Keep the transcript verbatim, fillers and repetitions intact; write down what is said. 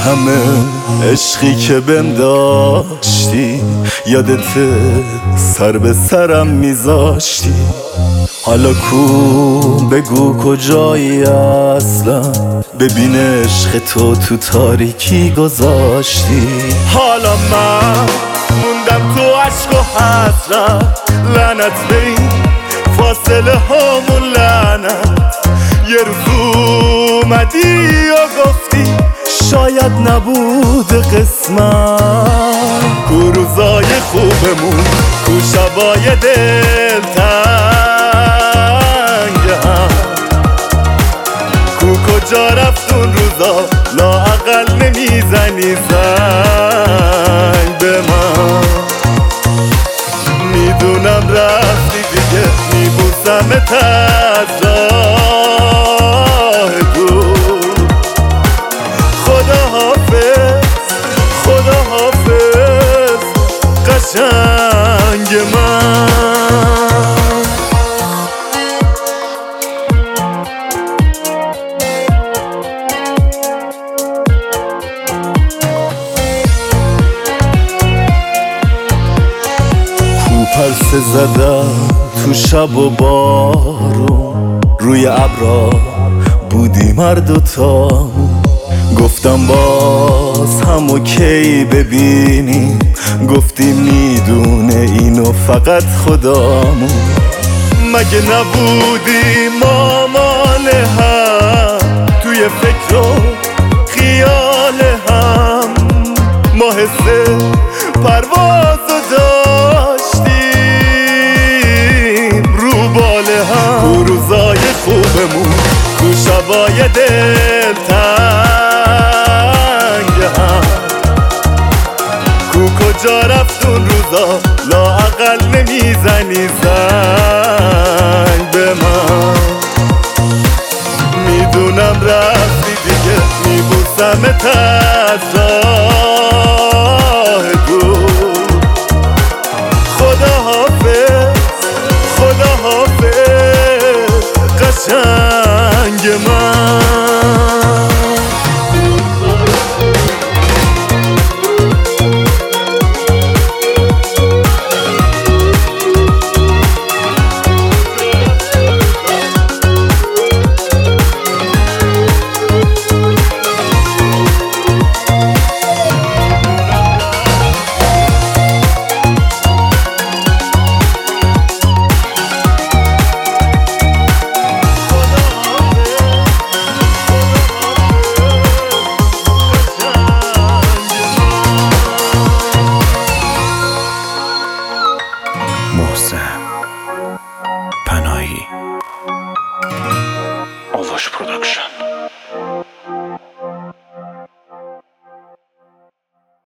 همه عشقی که بهم داشتی، یادت سر به سرم میذاشتی. حالا کو بگو کجایی اصلا، ببین عشق تو تو تاریکی گذاشتی. حالا من موندم تو عشق و حسرت، لعنت به این فاصله هامون، لعنت. یه روز اومدی و گفتی شاید نبود قسمت. کو روزای خوبمون، کو شبای دلتنگ هم، کو کجا رفت اون روزا لااقل نمیزنی زنگ به من. میدونم رفتی دیگه، میبوسمت از راه دور. خدا حافظ، خدا حافظ قشنگ من. پرسه زدم تو شب و بارون، روی ابرا بودیم هر دوتا. گفتم باز هم اوکی ببینیم، گفتیم میدونه اینو فقط خدامون. مگه نبودیم مامان هم، توی فکر و خیال هم. ما حس پرواز و داشتیم رو باله هم. کو روزای خوبمون، کو شبای دلتنگ هم، کو کجا رفت اون روزا لااقل نمیزنی زنگ به من. میدونم رفتی دیگه، میبوسمت از راه دور. خدا حافظ، خدا حافظ قشنگ من. محسن پناهی.